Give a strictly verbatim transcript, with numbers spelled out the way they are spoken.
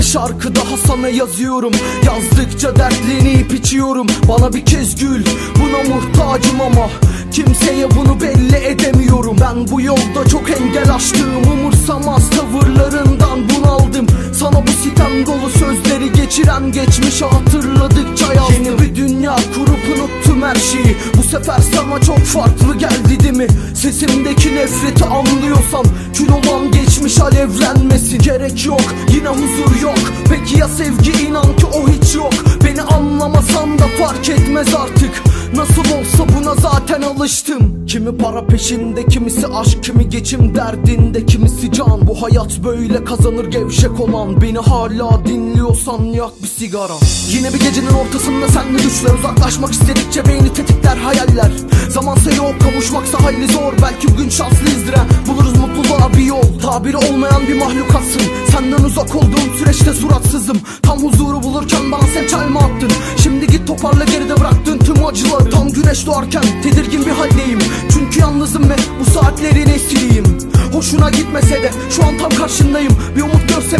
şarkı daha sana yazıyorum. Yazdıkça dertlenip içiyorum. Bana bir kez gül, buna muhtacım ama kimseye bunu belli edemiyorum. Ben bu yolda çok engel aştım, umursamaz tavırlarından bunaldım. Sana bu sitem dolu sözleri geçiren geçmişi hatırladıkça yazdım. Yeni bir dünya kurup unuttum her şeyi. Bu sefer sana çok farklı geldi değil mi? Sesimdeki nefreti anlıyorsan kül olan geçmiş alevlenmesin. Gerek yok, yine huzur yok. Peki ya sevgi, inan ki o hiç yok. Beni anlamasan da fark etmez artık. Nasıl olsa buna zaten alıştım. Kimi para peşinde, kimisi aşk, kimi geçim derdinde, kimisi can. Bu hayat böyle kazanır gevşek olan. Beni hala dinliyorsan yak bir sigara. Yine bir gecenin ortasında senle düşler, uzaklaşmak istedikçe beyni tetikler hayaller. Zamansa yok, kavuşmaksa hayli zor. Belki bugün şanslıyızdır ha, buluruz mutluluğa bir yol. Tabiri olmayan bir mahlukatsın. Senden uzak olduğum süreçte suratsızım. Tam huzuru bulurken bana sen çay mı attın? Şimdi git toparla geride bıraktın tüm acıları. Tam güneş doğarken tedirgin bir haldeyim. Çünkü yalnızım ve bu saatlerin esiriyim. Hoşuna gitmese de şu an tam karşındayım. Bir umut görse